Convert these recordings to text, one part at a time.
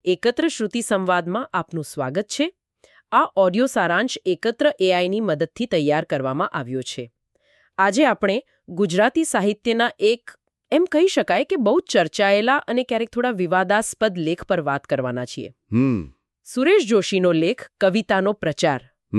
એકત્ર શ્રુતિ સંવાદમાં આપનું સ્વાગત છે. આ ઓડિયો સારાંશ એકત્ર એઆઈની મદદથી તૈયાર કરવામાં આવ્યો છે. આજે આપણે ગુજરાતી સાહિત્યના એક એમ કહી શકાય કે બહુ ચર્ચાયેલા અને ક્યારેક થોડા વિવાદાસ્પદ લેખ પર વાત કરવાના છીએ. સુરેશ જોશીનો લેખ કવિતાનો પ્રચાર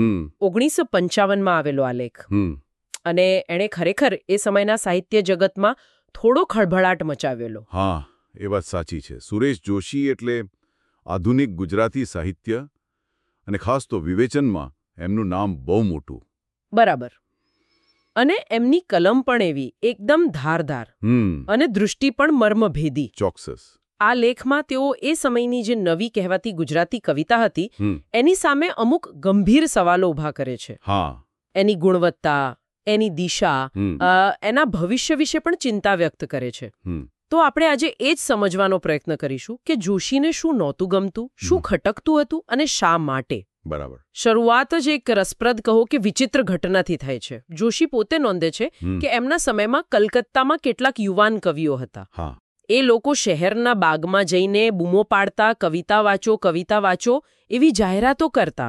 1955માં આવેલો આ લેખ. અને એણે ખરેખર એ સમયના સાહિત્ય જગતમાં થોડો ખળભળાટ મચાવેલો. હા, એ વાત સાચી છે. સુરેશ જોશી એટલે આધુનિક ગુજરાતી સાહિત્ય અને ખાસ તો વિવેચનમાં એમનું નામ બહુ મોટું. બરાબર. અને એમની કલમ પણ એવી એકદમ ધારદાર અને દૃષ્ટિ પણ મર્મભેદી. ચોક્કસ. આ લેખમાં તેઓ એ સમયની જે નવી કહેવાતી ગુજરાતી કવિતા હતી એની સામે અમુક ગંભીર સવાલો ઊભા કરે છે. હા. એની ગુણવત્તા, એની દિશા, એના ભવિષ્ય વિશે પણ ચિંતા વ્યક્ત કરે છે. તો આપણે આજે એ જ સમજવાનો પ્રયત્ન કરીશું કે જોશીને શું નહોતું ગમતું, શું ખટકતું હતું અને શા માટે. બરાબર. શરૂઆત જ એક રસપ્રદ કહો કે વિચિત્ર ઘટનાથી થાય છે. જોશી પોતે નોંધે છે કે એમના સમયમાં કલકત્તામાં કેટલાક યુવાન કવિઓ હતા. એ લોકો શહેરના બાગમાં જઈને બૂમો પાડતા, કવિતા વાંચો એવી જાહેરાતો કરતા.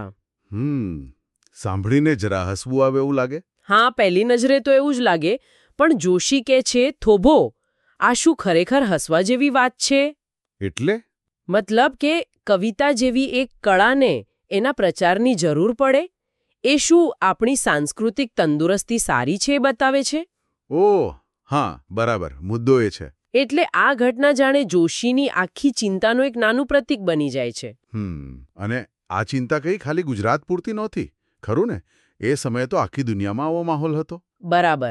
સાંભળીને જરા હસવું આવે એવું લાગે. હા, પહેલી નજરે તો એવું જ લાગે. પણ જોશી કહે છે, થોભો, આ શું ખરેખર હસવા જેવી વાત છે? એટલે? મતલબ કે કવિતા જેવી એક કળાને એના પ્રચારની જરૂર પડે? એ શું આપણી સાંસ્કૃતિક તંદુરસ્તી સારી છે એ બતાવે છે? ઓહ, હા, બરાબર. મુદ્દો એ છે. એટલે આ ઘટના જાણે જોશીની આખી ચિંતાનું એક નાનું પ્રતીક બની જાય છે. અને આ ચિંતા કઈ ખાલી ગુજરાત પૂરતી નહોતી, ખરું ને? એ સમયે તો આખી દુનિયામાં આવો માહોલ હતો. બરાબર.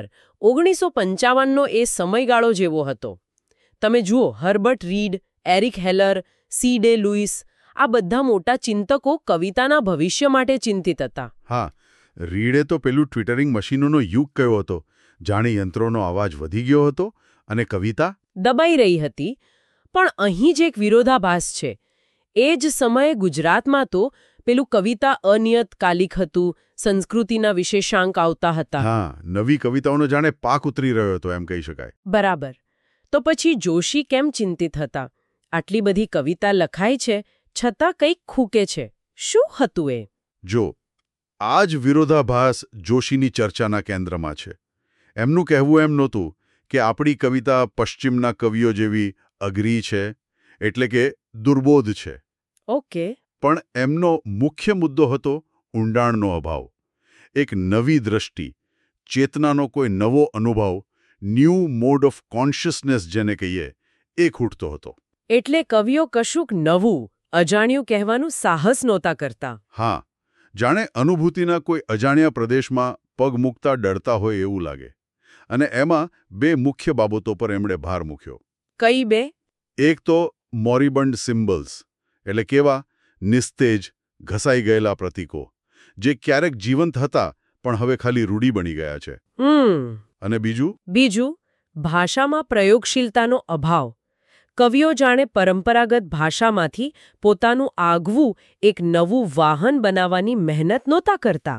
1955નો એ સમયગાળો જેવો હતો. તમે જુઓ, Herbert Read, Eric Heller, C Day Lewis, આ બધા મોટા ચિંતકો કવિતાના ભવિષ્ય માટે ચિંતિત હતા. હા, રીડે તો પેલું ટ્વિટરિંગ મશીનોનો યુગ કયો હતો. જાણે યંત્રોનો અવાજ વધી ગયો હતો અને કવિતા દબાઈ રહી હતી. પણ અહીં જ એક વિરોધાભાસ છે. એ જ સમયે ગુજરાતમાં તો પેલું કવિતા અનિયતકાલિક હતું, સંસ્કૃતિના વિશેષાંક આવતા હતા. હા, નવી કવિતાઓનો જાણે પાક ઉતરી રહ્યો હતો એમ કહી શકાય. બરાબર. તો પછી જોશી કેમ ચિંતિત હતા? આટલી બધી કવિતા લખાય છે છતાં કંઈક ખૂકે છે. શું હતું એ? જો, આ જ વિરોધાભાસ જોશીની ચર્ચાના કેન્દ્રમાં છે. એમનું કહેવું એમ નહોતું કે આપણી કવિતા પશ્ચિમના કવિઓ જેવી અઘરી છે, એટલે કે દુર્બોધ છે. ઓકે. પણ એમનો મુખ્ય મુદ્દો હતો ઊંડાણનો અભાવ. એક નવી દ્રષ્ટિ, ચેતનાનો કોઈ નવો અનુભવ, ન્યૂ મોડ ઓફ કોન્શિયસનેસ જેને કહીએ, એ ખૂટતો હતો. એટલે કવિઓ કશુંક નવું, અજાણ્યું કહેવાનું સાહસ નહોતા કરતા. હા, જાણે અનુભૂતિના કોઈ અજાણ્યા પ્રદેશમાં પગ મૂકતા ડરતા હોય એવું લાગે. અને એમાં બે મુખ્ય બાબતો પર એમણે ભાર મૂક્યો. કઈ બે? એક તો મોરિબન્ડ સિમ્બલ્સ, એટલે કેવા નિસ્તેજ, ઘસાઈ ગયેલા પ્રતીકો, જે ક્યારેક જીવંત હતા પણ હવે ખાલી રૂઢી બની ગયા છે. અને બીજું ભાષામાં પ્રયોગશીલતાનો અભાવ. કવિઓ જાણે પરંપરાગત ભાષામાંથી પોતાનું આગવું એક નવું વાહન બનાવવાની મહેનત નહોતા કરતા.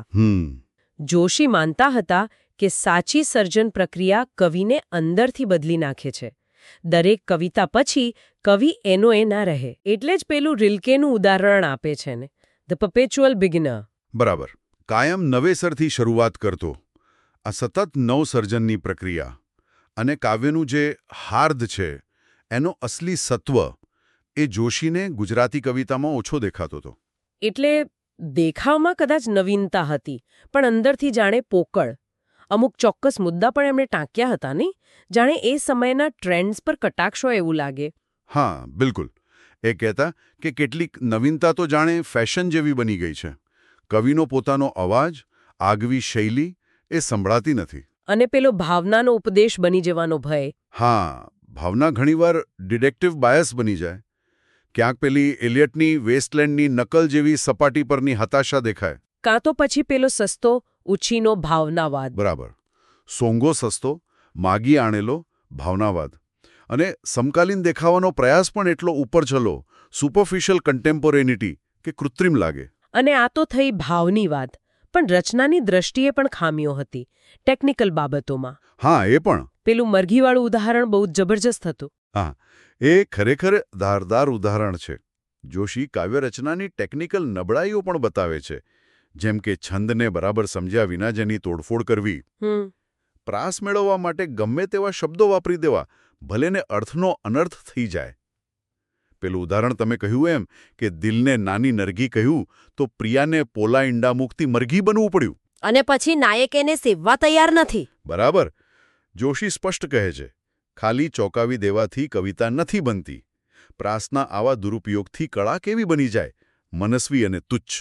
જોશી માનતા હતા કે સાચી સર્જન પ્રક્રિયા કવિને અંદરથી બદલી નાખે છે. દરેક કવિતા પછી કવિ એનો એ ના રહે. એટલે જ પેલું રિલ્કેનું ઉદાહરણ આપે છે ને, ધ પર્પેચ્યુઅલ બિગિનર. બરાબર. કાયમ નવેસરથી શરૂઆત કરતો આ સતત નવસર્જનની પ્રક્રિયા અને કાવ્યનું જે હાર્દ છે એનો અસલી સત્વ એ જોશીને ગુજરાતી કવિતામાં ઓછો દેખાતો હતો. એટલે દેખાવમાં કદાચ નવીનતા હતી, પણ અંદરથી જાણે પોકળ. અમુક ચોક્કસ મુદ્દા પણ એમણે ટાંક્યા હતા નહીં? જાણે એ સમયના ટ્રેન્ડ્સ પર કટાક્ષો એવું લાગે. હા, બિલકુલ. એ કહેતા કે કેટલીક નવીનતા તો જાણે ફેશન જેવી બની ગઈ છે. કવિનો પોતાનો અવાજ, આગવી શૈલી એ સંભળાતી નથી. અને પેલો ભાવનાનો ઉપદેશ બની જવાનો ભય. હા, ભાવના ઘણીવાર ડિડક્ટિવ બાયસ બની જાય. ક્યાંક પેલી એલિયટની વેસ્ટલેન્ડની નકલ જેવી સપાટી પરની હતાશા દેખાય. કાં તો પછી પેલો સસ્તો, ઉછીનો ભાવનાવાદ. બરાબર. સોંગો સસ્તો, માગી આણેલો ભાવનાવાદ. અને સમકાલીન દેખાવાનો પ્રયાસ પણ એટલો ઉપરછલો, સુપરફિશિયલ કન્ટેમ્પોરેનિટી કે કૃત્રિમ લાગે. અને આ તો થઈ ભાવની વાત. પણ રચનાની દ્રષ્ટિએ પણ ખામીઓ હતી, ટેકનિકલ બાબતોમાં. હા, એ પણ. પેલું મરઘીવાળું ઉદાહરણ બહુ જબરજસ્ત હતું. હા, એ ખરેખર ધારદાર ઉદાહરણ છે. જોશી કાવ્યરચનાની ટેકનિકલ નબળાઈઓ પણ બતાવે છે, જેમ કે છંદને બરાબર સમજ્યા વિના જેની તોડફોડ કરવી, પ્રાસ મેળવવા માટે ગમે તેવા શબ્દો વાપરી દેવા, ભલેને અર્થનો અનર્થ થઈ જાય. પેલું ઉદાહરણ તમે કહ્યું એમ કે દિલને નાની નરગી કહ્યું તો પ્રિયાને પોલા ઈંડા મુકતી મરઘી બનવું પડ્યું. અને પછી નાયક એને સેવવા તૈયાર નથી. બરાબર. જોશી સ્પષ્ટ કહે છે, ખાલી ચોંકાવી દેવાથી કવિતા નથી બનતી. પ્રાસના આવા દુરુપયોગથી કળા કેવી બની જાય, મનસ્વી અને તુચ્છ.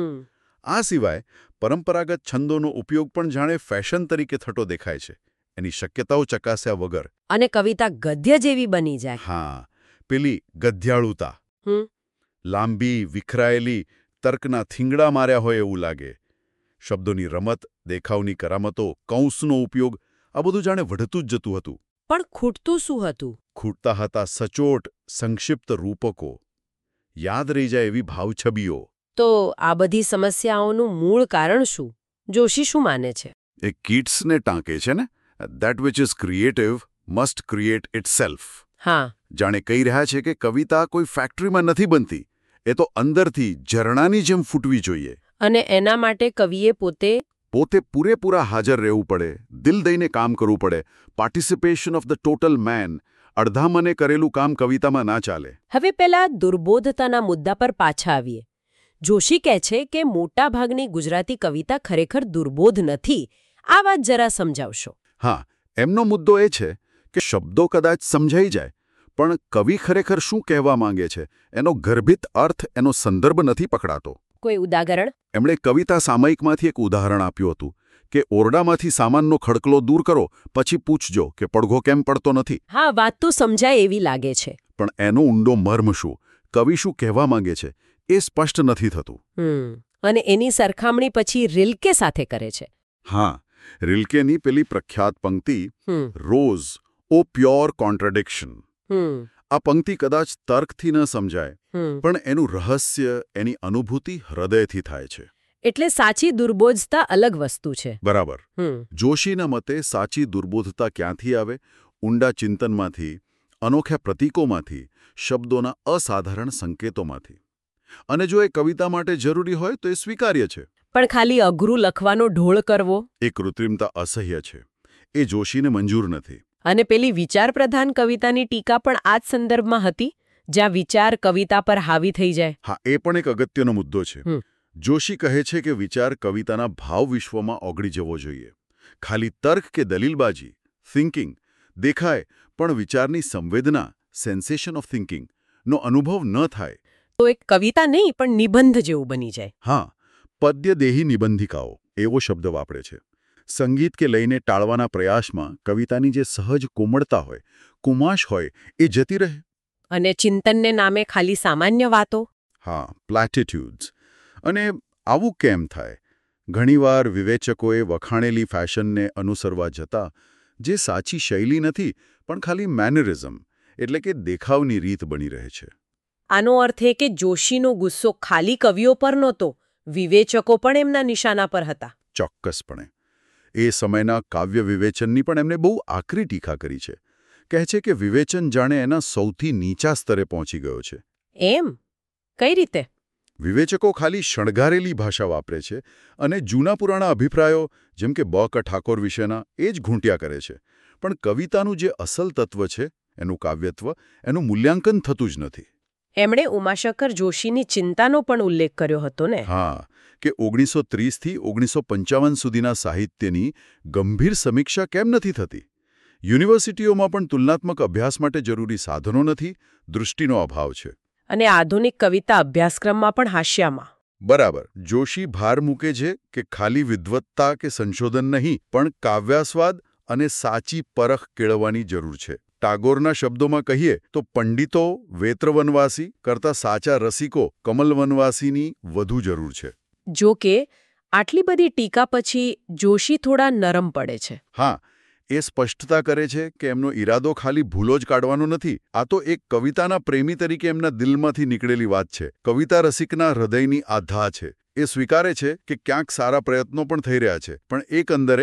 આ સિવાય પરંપરાગત છંદોનો ઉપયોગ પણ જાણે ફેશન તરીકે થતો દેખાય છે, એની શક્યતાઓ ચકાસ્યા વગર. અને કવિતા ગદ્ય જેવી બની જાય. હા, પેલી ગદ્યાળુતા. લાંબી, વિખરાયેલી, તર્કના થીંગડા માર્યા હોય એવું લાગે. શબ્દોની રમત, દેખાવની કરામતો, કૌંસનો ઉપયોગ, આ બધું જાણે વઢતું જ જતું હતું. પણ ખૂટતું શું હતું? ખૂટતા હતા સચોટ, સંક્ષિપ્ત રૂપકો, યાદ રહી જાય એવી ભાવછબીઓ. તો આ બધી સમસ્યાઓનું મૂળ કારણ શું? જોશી શું માને છે? એ કીટ્સને ટાંકે છે ને, that which is creative must create itself. હા. જાણે કહી રહ્યા છે કે કવિતા કોઈ ફેક્ટરીમાં નથી બનતી, એ તો અંદરથી ઝરણાની જેમ ફૂટવી જોઈએ. અને એના માટે કવિએ પોતે પૂરેપૂરા હાજર રહેવું પડે, દિલ દઈને કામ કરવું પડે. Participation of the total man. અડધા મને કરેલું કામ કવિતામાં ના ચાલે. હવે પેલા દુર્બોધતાના મુદ્દા પર પાછા આવીએ. જોશી કહે છે કે મોટાભાગની ગુજરાતી કવિતા ખરેખર દુર્બોધ નથી. આ વાત જરા સમજાવશો. હા, એમનો મુદ્દો એ છે કે શબ્દો કદાચ સમજાઈ જાય, પણ કવિ ખરેખર શું કહેવા માંગે છે એનો ગર્ભિત અર્થ, એનો સંદર્ભ નથી પકડાતો. કોઈ ઉદાહરણ? એમણે કવિતા સામયિકમાંથી એક ઉદાહરણ આપ્યું હતું કે ઓરડામાંથી સામાનનો ખડકલો દૂર કરો, પછી પૂછજો કે પડઘો કેમ પડતો નથી. હા, વાત તો સમજાય એવી લાગે છે. પણ એનો ઊંડો મર્મ શું, કવિ શું કહેવા માંગે છે, એ સ્પષ્ટ નથી થતું. અને એની સરખામણી પછી રિલ્કે સાથે કરે છે. હા, રિલ્કેની પેલી પ્રખ્યાત પંક્તિ રોઝ ઓ પ્યોર કોન્ટ્રાડિક્શન. આ પંક્તિ કદાચ તર્કથી ન સમજાય, પણ એનું રહસ્ય, એની અનુભૂતિ હૃદયથી થાય છે. એટલે સાચી દુર્બોધતા અલગ વસ્તુ છે. બરાબર. જોશીના મતે સાચી દુર્બોધતા ક્યાંથી આવે? ઊંડા ચિંતનમાંથી, અનોખ્યા પ્રતીકોમાંથી, શબ્દોના અસાધારણ સંકેતોમાંથી. અને જો એ કવિતા માટે જરૂરી હોય તો એ સ્વીકાર્ય છે. પણ ખાલી અઘરું લખવાનો ઢોળ કરવો, એ કૃત્રિમતા અસહ્ય છે. એ જોશીને મંજૂર નથી. અને પેલી વિચારપ્રધાન કવિતાની ટીકા પણ આ જ સંદર્ભમાં હતી, જ્યાં વિચાર કવિતા પર હાવી થઈ જાય. હા, એ પણ એક અગત્યનો મુદ્દો છે. જોશી કહે છે કે વિચાર કવિતાના ભાવ વિશ્વમાં ઓગળી જવો જોઈએ. ખાલી તર્ક કે દલીલબાજી, થિંકિંગ, દેખાય, પણ વિચારની સંવેદના, સેન્સેશન ઓફ થિંકિંગ નો અનુભવ ન થાય. તો એક કવિતા નહીં, પણ નિબંધ જેવું બની જાય. હા, પદ્યદેહી નિબંધિકાઓ એવો શબ્દ વાપરે છે. સંગીત કે લઈને ટાળવાના પ્રયાસમાં કવિતાની જે સહજ કોમળતા હોય, કુમાશ હોય, એ જતી રહે. અને ચિંતનને નામે ખાલી સામાન્ય વાતો. હા, પ્લેટિટ્યુડ્સ. અને આવું કેમ થાય? ઘણીવાર વિવેચકોએ વખાણેલી ફેશનને અનુસરવા જતાં જે સાચી શૈલી નથી, પણ ખાલી મેનરિઝમ, એટલે કે દેખાવની રીત બની રહે છે. આનો અર્થ એ કે જોશીનો ગુસ્સો ખાલી કવિઓ પર નહોતો, વિવેચકો પણ એમના નિશાના પર હતા. ચોક્કસપણે. એ સમયના કાવ્ય વિવેચનની પણ એમને બહુ આકરી ટીકા કરી છે. કહે છે કે વિવેચન જાણે એના સૌથી નીચા સ્તરે પહોંચી ગયો છે. એમ? કઈ રીતે? વિવેચકો ખાલી શણગારેલી ભાષા વાપરે છે અને જૂના પુરાણા અભિપ્રાયો, જેમ કે બ.ક. ઠાકોર વિશેના, એ જ ઘૂંટ્યા કરે છે. પણ કવિતાનું જે અસલ તત્વ છે, એનું કાવ્યત્વ, એનું મૂલ્યાંકન થતું જ નથી. એમણે ઉમાશંકર જોશીની ચિંતાનો પણ ઉલ્લેખ કર્યો હતો ને? હા, કે 1930થી 1955 સુધીના સાહિત્યની ગંભીર સમીક્ષા કેમ નથી થતી? યુનિવર્સિટીઓમાં પણ તુલનાત્મક અભ્યાસ માટે જરૂરી સાધનો નથી, દૃષ્ટિનો અભાવ છે. અને આધુનિક કવિતા અભ્યાસક્રમમાં પણ હાસ્યામાં. બરાબર. જોશી ભાર મૂકે છે કે ખાલી વિદ્વત્તા કે સંશોધન નહીં, પણ કાવ્યાસ્વાદ અને સાચી પરખ કેળવવાની જરૂર છે. ટાગોરના શબ્દોમાં કહીએ તો પંડિતો વેત્રવનવાસી કરતાં સાચા રસિકો કમલવનવાસીની વધુ જરૂર છે. જો કે આટલી બધી ટીકા પછી જોશી થોડા નરમ પડે છે. હા, એ સ્પષ્ટતા કરે છે કે એમનો ઈરાદો ખાલી ભૂલો જ કાઢવાનો નથી. આ તો એક કવિતાના પ્રેમી તરીકે એમના દિલમાંથી નીકળેલી વાત છે. કવિતા રસિકના હૃદયની આધા છે. એ સ્વીકારે છે કે ક્યાંક સારા પ્રયત્નો પણ થઈ રહ્યા છે, પણ એકંદરે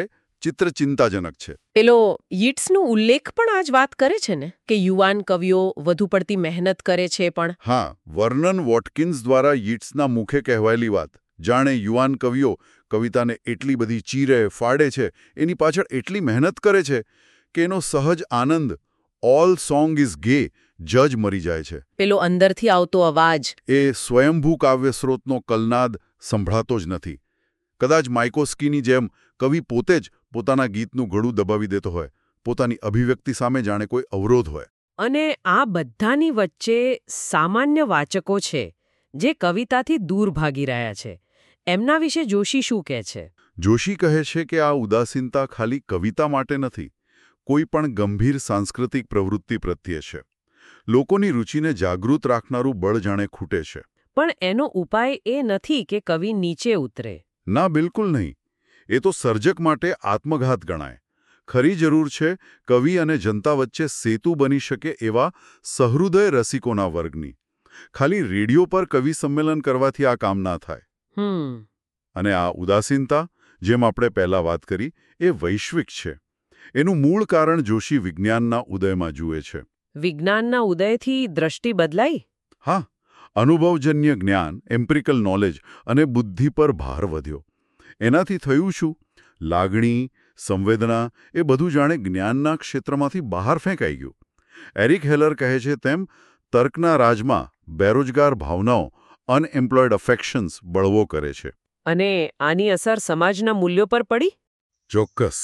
ચિત્ર ચિંતાજનક છે. પેલો યીટ્સનો ઉલ્લેખ પણ આ જ વાત કરે છે ને કે યુવાન કવિઓ વધુ પડતી મહેનત કરે છે પણ હા, વર્નન વોટકિન્સ દ્વારા યીટ્સના મુખે કહેવાયેલી વાત, જાણે યુવાન કવિઓ કવિતાને એટલી બધી ચીરે ફાડે છે, એની પાછળ એટલી મહેનત કરે છે કે એનો સહજ આનંદ, ઓલ સોંગ ઇઝ ગે, જ મરી જાય છે. પેલો અંદરથી આવતો અવાજ એ સ્વયંભૂ કાવ્ય સ્રોતનો કલનાદ સંભળાતો જ નથી. કદાચ માઇકોસ્કીની જેમ કવિ પોતે જ પોતાના ગીતનું ગળું દબાવી દેતો હોય, પોતાની અભિવ્યક્તિ સામે જાણે કોઈ અવરોધ હોય. અને આ બધાની વચ્ચે સામાન્ય વાચકો છે જે કવિતાથી દૂર ભાગી રહ્યા છે. એમના વિશે જોશી શું કહે છે? જોશી કહે છે કે આ ઉદાસીનતા ખાલી કવિતા માટે નથી, કોઈ પણ ગંભીર સાંસ્કૃતિક પ્રવૃત્તિ પ્રત્યે છે. લોકોની રુચિને જાગૃત રાખનારું બળ જાણે ખૂટે છે. પણ એનો ઉપાય એ નથી કે કવિ નીચે ઉતરે. ના, બિલકુલ નહીં. એ તો સર્જક માટે આત્મઘાત ગણાય. ખરી જરૂર છે કવિ અને જનતા વચ્ચે સેતુ બની શકે એવા સહૃદય રસિકોના વર્ગની. ખાલી રેડિયો પર કવિ સંમેલન કરવાથી આ કામ ના થાય. અને આ ઉદાસીનતા, જેમ આપણે પહેલા વાત કરી, એ વૈશ્વિક છે. એનું મૂળ કારણ જોશી વિજ્ઞાનના ઉદયમાં જુએ છે. વિજ્ઞાનના ઉદયથી દ્રષ્ટિ બદલાઈ? હા, અનુભવજન્ય જ્ઞાન, એમ્પિરિકલ નોલેજ અને બુદ્ધિ પર ભાર વધ્યો. એનાથી થયું શું? લાગણી, સંવેદના એ બધું જાણે જ્ઞાનના ક્ષેત્રમાંથી બહાર ફેંકાઈ ગયું. એરિક હેલર કહે છે તેમ તર્કના રાજમાં બેરોજગાર ભાવનાઓ, અનએમ્પ્લોયડ અફેક્શન્સ બળવો કરે છે. અને આની અસર સમાજના મૂલ્યો પર પડી? ચોક્કસ.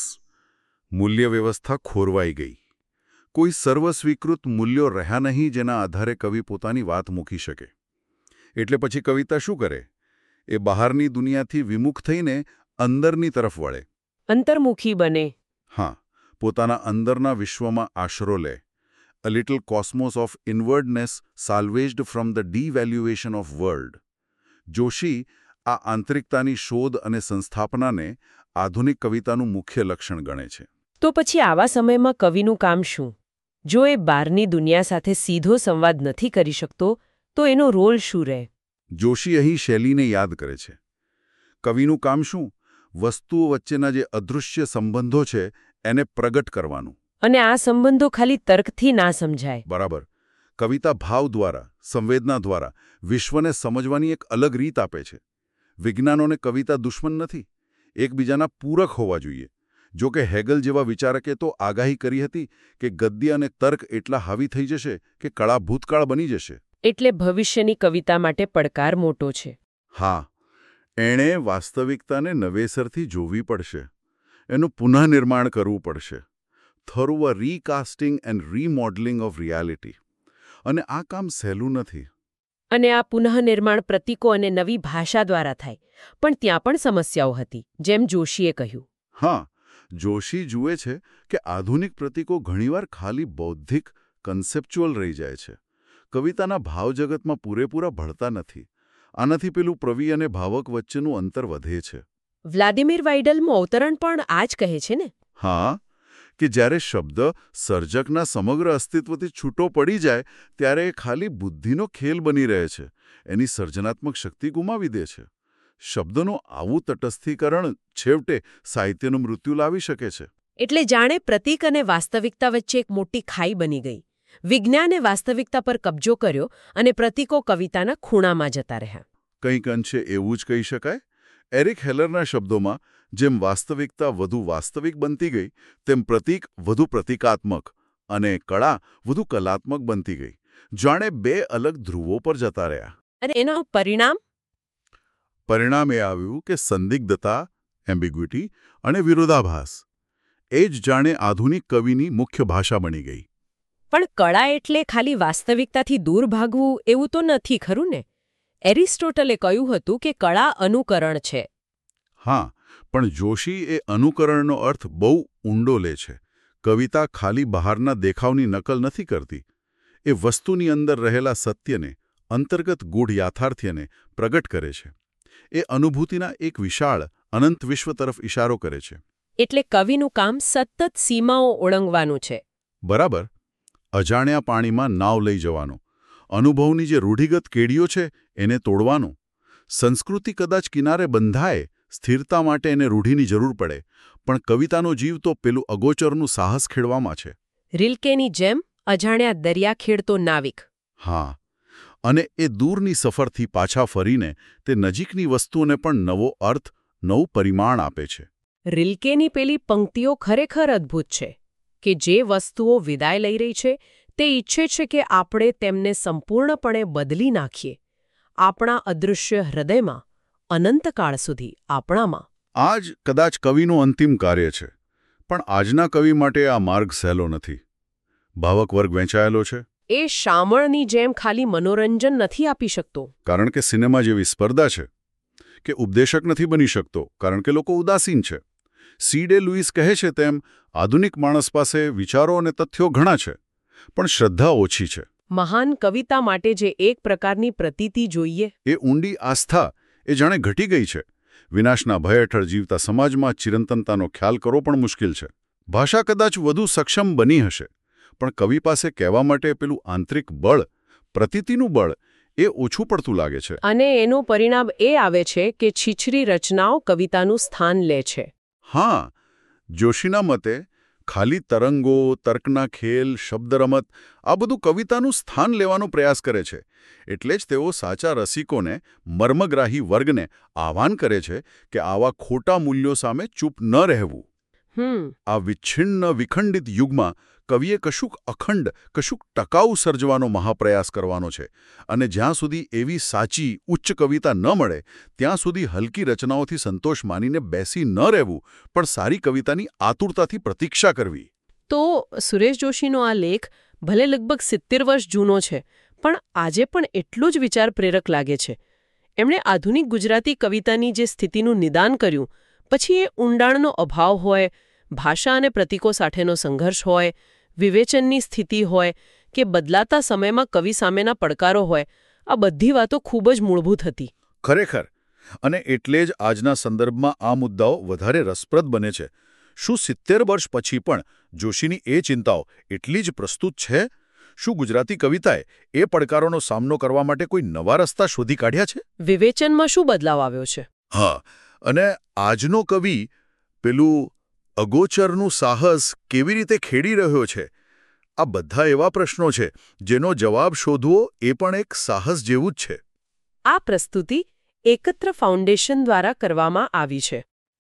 મૂલ્ય વ્યવસ્થા ખોરવાઈ ગઈ. કોઈ સર્વસ્વીકૃત મૂલ્યો રહ્યા નહીં જેના આધારે કવિ પોતાની વાત મૂકી શકે. એટલે પછી કવિતા શું કરે? એ બહારની દુનિયાથી વિમુખ થઈને અંદરની તરફ વળે. અંતર્મુખી બને. હા, પોતાના અંદરના વિશ્વમાં આશરો લે. A little cosmos of inwardness salvaged from the devaluation of world. Joshi આ આંતરિકતાની શોધ અને સંસ્થાપનાને આધુનિક કવિતાનું મુખ્ય લક્ષણ ગણે છે. તો પછી આવા સમયમાં કવિનું કામ શું? જો એ બહારની દુનિયા સાથે સીધો સંવાદ નથી કરી શકતો, તો એનો રોલ શું રહે? જોશી અહીં શૈલીને યાદ કરે છે. કવિનું કામ શું? વસ્તુઓ વચ્ચેના જે અદૃશ્ય સંબંધો છે એને પ્રગટ કરવાનું. અને આ સંબંધો ખાલી તર્કથી ના સમજાય. બરાબર. કવિતા ભાવ દ્વારા, સંવેદના દ્વારા વિશ્વને સમજવાની એક અલગ રીત આપે છે. વિજ્ઞાનોને કવિતા દુશ્મન નથી, એકબીજાના પૂરક હોવા જોઈએ. જો કે હેગલ જેવા વિચારકે તો આગાહી કરી હતી કે ગદ્ય અને તર્ક એટલા હાવી થઈ જશે કે કળા ભૂતકાળ બની જશે. એટલે ભવિષ્યની કવિતા માટે પડકાર મોટો છે. હા, એણે વાસ્તવિકતાને નવેસરથી જોવી પડશે. એનું પુનઃનિર્માણ કરવું પડશે. Through a recasting and remodelling of reality. અને આ કામ સહેલું નથી. અને આ પુનઃનિર્માણ પ્રતીકો અને નવી ભાષા દ્વારા થાય. પણ ત્યાં પણ સમસ્યાઓ હતી, જેમ જોશીએ કહ્યું. હા, જોશી જુએ છે કે આધુનિક પ્રતીકો ઘણીવાર ખાલી બૌદ્ધિક, કન્સેપ્ચ્યુઅલ રહી જાય છે. કવિતાના ભાવજગતમાં પૂરેપૂરા ભળતા નથી. આનાથી પેલું પ્રવી અને ભાવક વચ્ચેનું અંતર વધે છે. વ્લાદિમીર વાઇડલનું અવતરણ પણ આ જ કહે છે ને? હા, કે જ્યારે શબ્દ સર્જકના સમગ્ર અસ્તિત્વથી છૂટો પડી જાય ત્યારે એ ખાલી બુદ્ધિનો ખેલ બની રહે છે. એની સર્જનાત્મક શક્તિ ગુમાવી દે છે. શબ્દનું આવું તટસ્થીકરણ છેવટે સાહિત્યનું મૃત્યુ લાવી શકે છે. એટલે જાણે પ્રતીક અને વાસ્તવિકતા વચ્ચે એક મોટી ખાઈ બની ગઈ. વિજ્ઞાને વાસ્તવિકતા પર કબજો કર્યો અને પ્રતીકો કવિતાના ખૂણામાં જતા રહ્યા. કંઈક અંશે એવું જ કહી શકાય. એરિક હેલરના શબ્દોમાં જેમ વાસ્તવિકતા વધુ વાસ્તવિક બનતી ગઈ, તેમ પ્રતીક વધુ પ્રતીકાત્મક અને કળા વધુ કલાત્મક બનતી ગઈ. જાણે બે અલગ ધ્રુવો પર જતા રહ્યા. અને એનું પરિણામ? પરિણામ એ આવ્યું કે સંદિગ્ધતા, એમ્બિગ્યુટી અને વિરોધાભાસ એ જ જાણે આધુનિક કવિની મુખ્ય ભાષા બની ગઈ. પણ કળા એટલે ખાલી વાસ્તવિકતાથી દૂર ભાગવું એવું તો નથી, ખરું ને? એરિસ્ટોટલે કહ્યું હતું કે કળા અનુકરણ છે. હા, પણ જોશી એ અનુકરણનો અર્થ બહુ ઊંડો લે છે. કવિતા ખાલી બહારના દેખાવની નકલ નથી કરતી. એ વસ્તુની અંદર રહેલા સત્યને, અંતર્ગત ગૂઢ યાથાર્થ્યને પ્રગટ કરે છે. એ અનુભૂતિના એક વિશાળ, અનંત વિશ્વ તરફ ઇશારો કરે છે. એટલે કવિનું કામ સતત સીમાઓ ઓળંગવાનું છે. બરાબર. અજાણ્યા પાણીમાં નાવ લઈ જવાનો. અનુભવની જે રૂઢિગત કેડીઓ છે એને તોડવાનો. સંસ્કૃતિ કદાચ કિનારે બંધાય, સ્થિરતા માટે એને રૂઢિની જરૂર પડે, પણ કવિતાનો જીવ તો પેલું અગોચરનું સાહસ ખેડવામાં છે. રિલ્કેની જેમ અજાણ્યા દરિયા ખેડતો નાવિક. હા, અને એ દૂરની સફરથી પાછા ફરીને તે નજીકની વસ્તુઓને પણ નવો અર્થ, નવું પરિમાણ આપે છે. રિલ્કેની પેલી પંક્તિઓ ખરેખર અદ્ભુત છે કે જે વસ્તુઓ વિદાય લઈ રહી છે તે ઈચ્છે છે કે આપણે તેમને સંપૂર્ણપણે બદલી નાખીએ, આપણા અદૃશ્ય હૃદયમાં, અનંતકાળ સુધી આપણામાં. આ જ કદાચ કવિનું અંતિમ કાર્ય છે. પણ આજના કવિ માટે આ માર્ગ સહેલો નથી. ભાવક વર્ગ વહેંચાયેલો છે. એ શામળની જેમ ખાલી મનોરંજન નથી આપી શકતો. કારણ કે સિનેમા જેવી સ્પર્ધા છે. કે ઉપદેશક નથી બની શકતો કારણ કે લોકો ઉદાસીન છે. સી.ડે. લુઈસ કહે છે તેમ આધુનિક માણસ પાસે વિચારો અને તથ્યો ઘણા છે, પણ શ્રદ્ધા ઓછી છે. મહાન કવિતા માટે જે એક પ્રકારની પ્રતીતિ જોઈએ, એ ઊંડી આસ્થા એ જાણે ઘટી ગઈ છે. વિનાશના ભય હેઠળ જીવતા સમાજમાં ચિરંતનતાનો ખ્યાલ કરવો પણ મુશ્કેલ છે. ભાષા કદાચ વધુ સક્ષમ બની હશે, પણ કવિ પાસે કહેવા માટે પેલું આંતરિક બળ, પ્રતીતિનું બળ, એ ઓછું પડતું લાગે છે. અને એનું પરિણામ એ આવે છે કે છીછરી રચનાઓ કવિતાનું સ્થાન લે છે. હા, જોશીના મતે ખાલી તરંગો, તર્કના ખેલ, શબ્દરમત આ બધું કવિતાનું સ્થાન લેવાનો પ્રયાસ કરે છે. એટલે જ તેઓ સાચા રસિકોને, મર્મગ્રાહી વર્ગને આહ્વાન કરે છે કે આવા ખોટા મૂલ્યો સામે ચૂપ ન રહેવું. આ વિચ્છિન્ન, વિખંડિત યુગમાં કવિએ કશુંક અખંડ, કશુંક ટકાઉ સર્જવાનો મહાપ્રયાસ કરવાનો છે. અને જ્યાં સુધી એવી સાચી, ઉચ્ચ કવિતા ન મળે, ત્યાં સુધી હલકી રચનાઓથી સંતોષ માનીને બેસી ન રહેવું, પણ સારી કવિતાની આતુરતાથી પ્રતીક્ષા કરવી. તો સુરેશ જોશીનો આ લેખ ભલે લગભગ 70 વર્ષ જૂનો છે, પણ આજે પણ એટલો જ વિચાર પ્રેરક લાગે છે. એમણે આધુનિક ગુજરાતી કવિતાની જે સ્થિતિનું નિદાન કર્યું, પછી એ ઊંડાણનો અભાવ હોય, ભાષા અને પ્રતીકો સાથેનો સંઘર્ષ હોય, વિવેચનની સ્થિતિ હોય કે બદલાતા સમયમાં કવિ સામેના પડકારો હોય, આ બધી વાતો ખૂબ જ મૂળભૂત હતી. ખરેખર. અને એટલે જ આજના સંદર્ભમાં આ મુદ્દાઓ વધારે રસપ્રદ બને છે. શું 70 વર્ષ પછી પણ જોશીની એ ચિંતાઓ એટલી જ પ્રસ્તુત છે? શું ગુજરાતી કવિતાએ એ પડકારોનો સામનો કરવા માટે કોઈ નવા રસ્તા શોધી કાઢ્યા છે? વિવેચનમાં શું બદલાવ આવ્યો છે? હા, અને આજનો કવિ પેલું અગોચરનું સાહસ કેવી રીતે ખેડી રહ્યો છે? આ બધા એવા પ્રશ્નો છે જેનો જવાબ શોધવો એ પણ એક સાહસ જેવું જ છે. આ પ્રસ્તુતિ એકત્ર ફાઉન્ડેશન દ્વારા કરવામાં આવી છે.